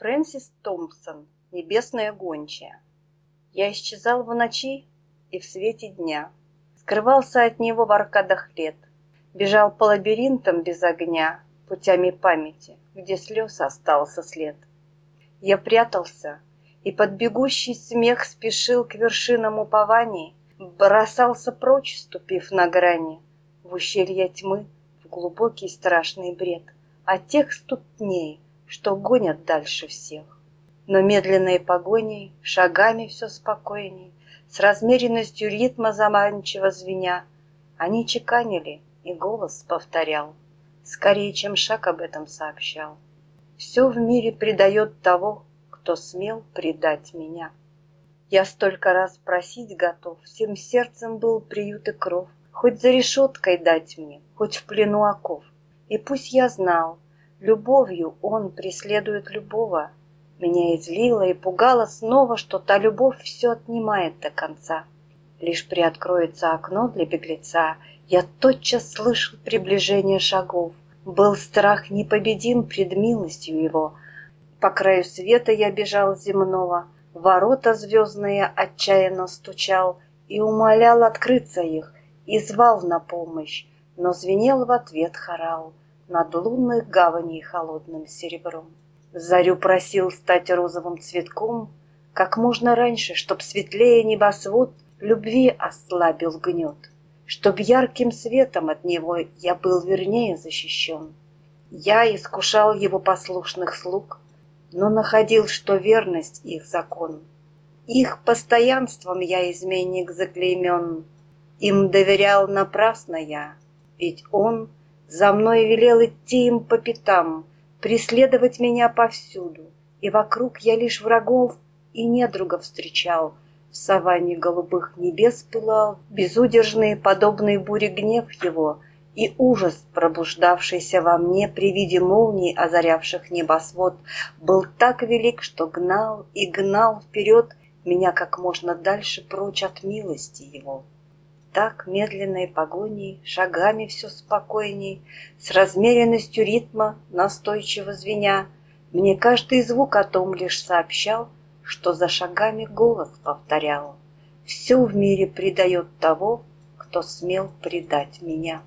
Фрэнсис Томпсон. Небесная гончая. Я исчезал в ночи и в свете дня, скрывался от него в аркадах лет, бежал по лабиринтам без огня, путями памяти, где слез остался след. Я прятался и под бегущий смех спешил к вершинам упований, бросался прочь, ступив на грани, в ущелье тьмы, в глубокий страшный бред от тех ступней, что гонят дальше всех. Но медленной погоней, шагами все спокойней, с размеренностью ритма заманчиво звеня, они чеканили, и голос повторял, скорее, чем шаг об этом сообщал. Все в мире предает того, кто смел предать меня. Я столько раз просить готов, всем сердцем был приют и кров, хоть за решеткой дать мне, хоть в плену оков. И пусть я знал, любовью он преследует любого, меня излило и пугало снова, что та любовь все отнимает до конца. Лишь приоткроется окно для беглеца, я тотчас слышал приближение шагов. Был страх непобедим пред милостью его. По краю света я бежал земного, ворота звездные отчаянно стучал и умолял открыться их, и звал на помощь, но звенел в ответ хорал над лунных гаваней холодным серебром. Зарю просил стать розовым цветком как можно раньше, чтоб светлее небосвод любви ослабил гнет, чтоб ярким светом от него я был вернее защищен. Я искушал его послушных слуг, но находил, что верность их закон. Их постоянством я, изменник, заклеймен, им доверял напрасно я, ведь он за мной велел идти им по пятам, преследовать меня повсюду, и вокруг я лишь врагов и недругов встречал. В саванне голубых небес пылал безудержный, подобный буре гнев его, и ужас, пробуждавшийся во мне при виде молний, озарявших небосвод, был так велик, что гнал и гнал вперед меня как можно дальше прочь от милости его. Так медленной погоней, шагами все спокойней, с размеренностью ритма, настойчиво звеня, мне каждый звук о том лишь сообщал, что за шагами голос повторял. Все в мире предает того, кто смел предать меня.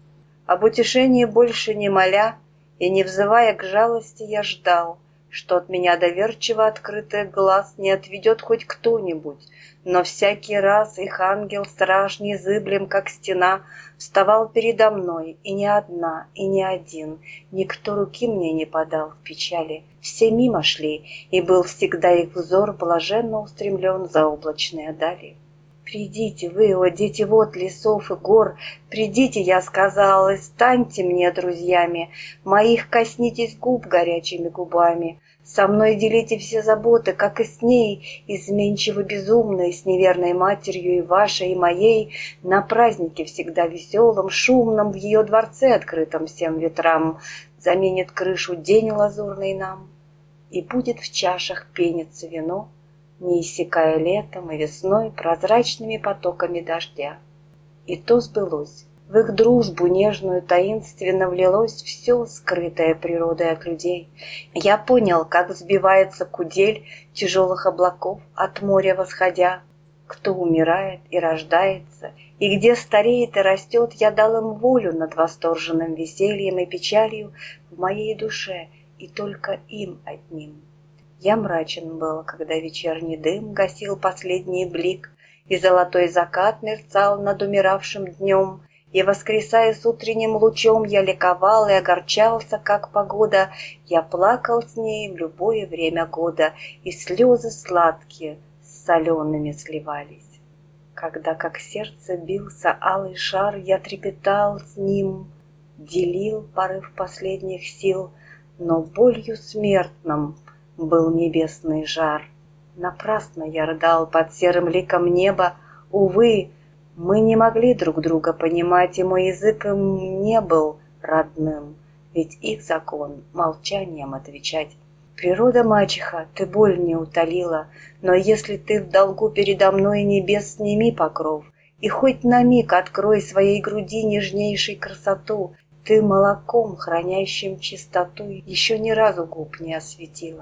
Об утешении больше не моля и не взывая к жалости, я ждал, что от меня доверчиво открытый глаз не отведет хоть кто-нибудь, но всякий раз их ангел-страж, незыблем, как стена, вставал передо мной, и ни одна, и ни один, никто руки мне не подал в печали, все мимо шли, и был всегда их взор блаженно устремлен за облачные дали. Придите вы, о дети вод, лесов и гор, придите, я сказала, и станьте мне друзьями, моих коснитесь губ горячими губами, со мной делите все заботы, как и с ней, изменчиво безумной, с неверной матерью и вашей, и моей, на празднике всегда веселом, шумном, в ее дворце, открытом всем ветрам, заменит крышу день лазурный нам, и будет в чашах пениться вино, не иссякая летом и весной прозрачными потоками дождя. И то сбылось. В их дружбу нежную таинственно влилось все, скрытое природой от людей. Я понял, как взбивается кудель тяжелых облаков от моря восходя. Кто умирает и рождается, и где стареет и растет, я дал им волю над восторженным весельем и печалью в моей душе, и только им одним. Я мрачен был, когда вечерний дым гасил последний блик, и золотой закат мерцал над умиравшим днем, и, воскресая с утренним лучом, я ликовал и огорчался, как погода, я плакал с ней в любое время года, и слезы сладкие с солеными сливались. Когда, как сердце, бился алый шар, я трепетал с ним, делил порыв последних сил, но болью смертным был небесный жар. Напрасно я рыдал под серым ликом неба. Увы, мы не могли друг друга понимать, и мой язык им не был родным, ведь их закон молчанием отвечать. Природа мачеха, ты боль не утолила, но если ты в долгу передо мной, небес, сними покров, и хоть на миг открой своей груди нежнейшей красоту. Ты молоком, хранящим чистоту, еще ни разу губ не осветила.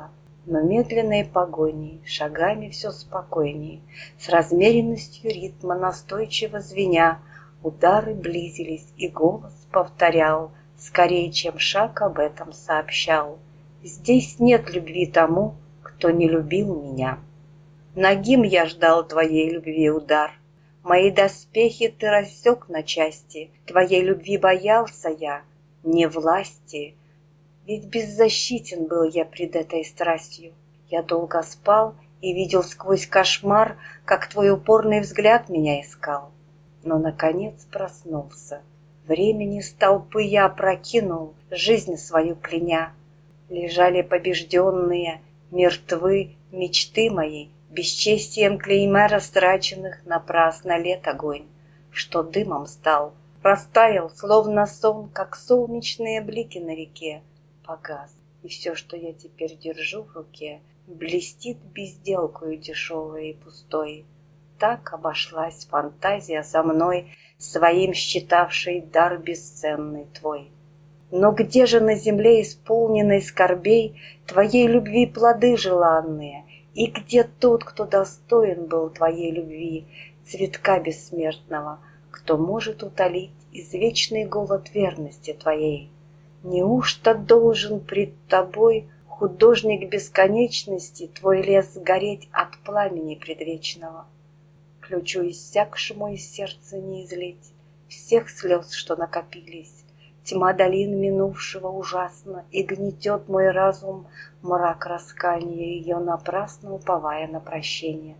Но медленной погоней, шагами все спокойней, с размеренностью ритма настойчиво звеня, удары близились, и голос повторял, скорее, чем шаг об этом сообщал: здесь нет любви тому, кто не любил меня. Нагим я ждал твоей любви удар, мои доспехи ты рассек на части, твоей любви боялся я, не власти. Ведь беззащитен был я пред этой страстью. Я долго спал и видел сквозь кошмар, как твой упорный взгляд меня искал. Но, наконец, проснулся. Времени с толпы я опрокинул, жизнь свою кляня. Лежали побежденные, мертвы мечты мои, бесчестием клейма растраченных напрасно лет огонь, что дымом стал, растаял, словно сон, как солнечные блики на реке. Погас, и все, что я теперь держу в руке, блестит безделкою дешевой и пустой. Так обошлась фантазия со мной, своим считавшей дар бесценный твой. Но где же на земле, исполненной скорбей, твоей любви плоды желанные? И где тот, кто достоин был твоей любви, цветка бессмертного, кто может утолить извечный голод верности твоей? Неужто должен пред тобой, художник бесконечности, твой лес сгореть от пламени предвечного? Ключу иссякшему из сердца не излить всех слез, что накопились. Тьма долин минувшего ужасна, и гнетет мой разум мрак раскаяния, ее напрасно уповая на прощение.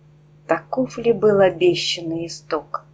Таков ли был обещанный исток?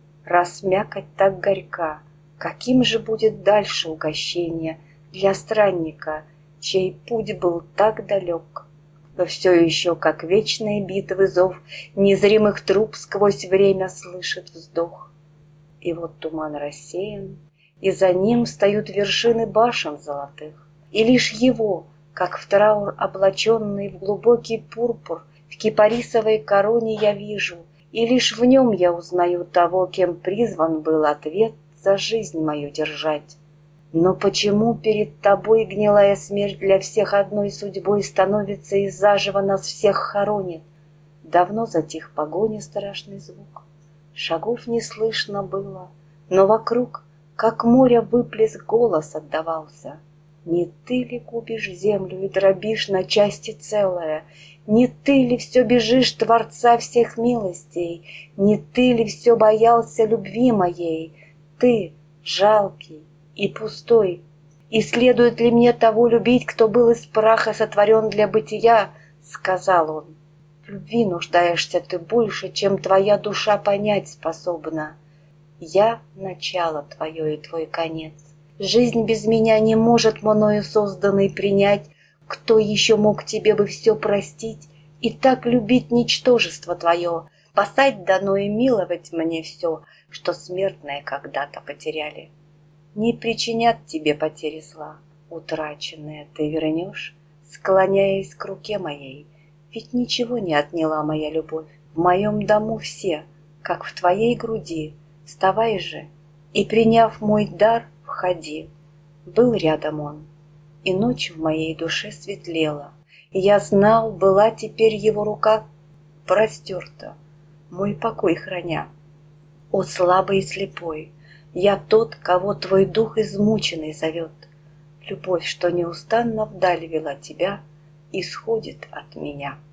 Раз мякоть так горька, каким же будет дальше угощение для странника, чей путь был так далек? Но все еще, как вечные битвы зов незримых труб, сквозь время слышит вздох. И вот туман рассеян, и за ним встают вершины башен золотых, и лишь его, как в траур облаченный в глубокий пурпур, в кипарисовой короне я вижу, и лишь в нем я узнаю того, кем призван был ответ за жизнь мою держать. Но почему перед тобой гнилая смерть для всех одной судьбой становится и заживо нас всех хоронит? Давно затих погони страшный звук, шагов не слышно было, но вокруг, как море, выплеск голос отдавался. Не ты ли губишь землю и дробишь на части целое? Не ты ли все бежишь Творца всех милостей? Не ты ли все боялся любви моей? Ты, жалкий и пустой. И следует ли мне того любить, кто был из праха сотворен для бытия? Сказал он. В любви нуждаешься ты больше, чем твоя душа понять способна. Я — начало твое и твой конец. Жизнь без меня не может мною созданной принять. Кто еще мог тебе бы все простить и так любить ничтожество твое, спасать дано и миловать мне все, что смертное когда-то потеряли? Не причинят тебе потери зла, утраченное ты вернешь, склоняясь к руке моей, ведь ничего не отняла моя любовь. В моем дому все, как в твоей груди, вставай же и, приняв мой дар, входи. Был рядом он, и ночь в моей душе светлела, и я знал, была теперь его рука простерта, мой покой храня. О, слабый и слепой, я тот, кого твой дух измученный зовет. Любовь, что неустанно вдаль вела тебя, исходит от меня.